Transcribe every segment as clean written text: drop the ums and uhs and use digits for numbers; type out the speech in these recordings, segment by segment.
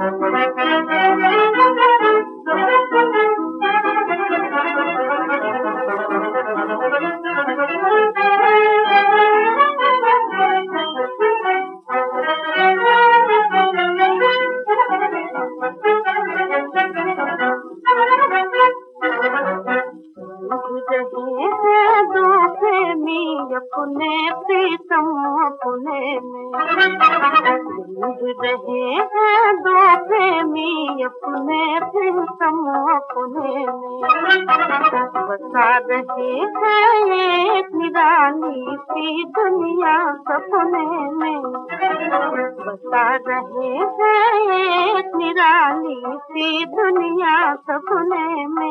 अपने प्रीतम अपने में डूब रहे हैं दो प्रेमी अपने प्रीतम अपने में बसा रहे हैं एक निराली सी दुनिया सपने में बसा रहे हैं एक निराली सी दुनिया सपने में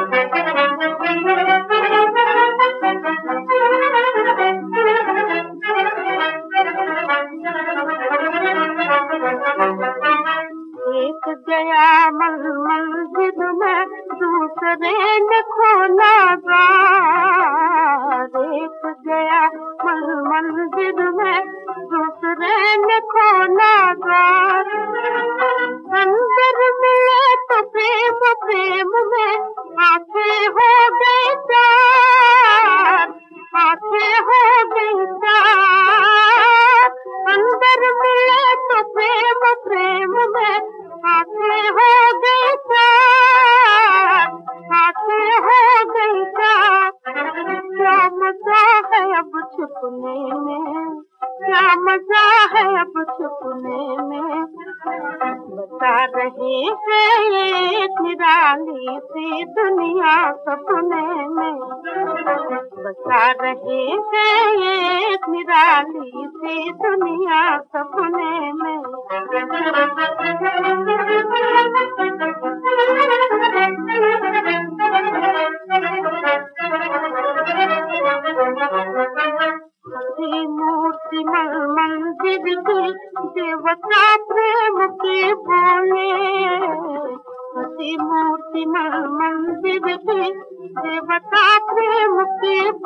एक गया मंजिल में दूसरे ने खोला द्वार एक गया मंजिल में दूसरे ने खोला द्वार अंदर मिले तो प्रेम प्रेम में आंखें हो गई चार आंखें हो गई चार अंदर मिले तो प्रेम प्रेम में आंखें हो गई चार आंखें हो गई चार क्या मजा है अब छुपने में क्या मजा है अब छुपने में बता रहे हैं एक निराली सी दुनिया सपने में बता रहे हैं एक निराली सी दुनिया सपने में मूर्ति मंदिर की देवता प्रेम की बोले हसी मूर्ति मंदिर की देवता प्रेम की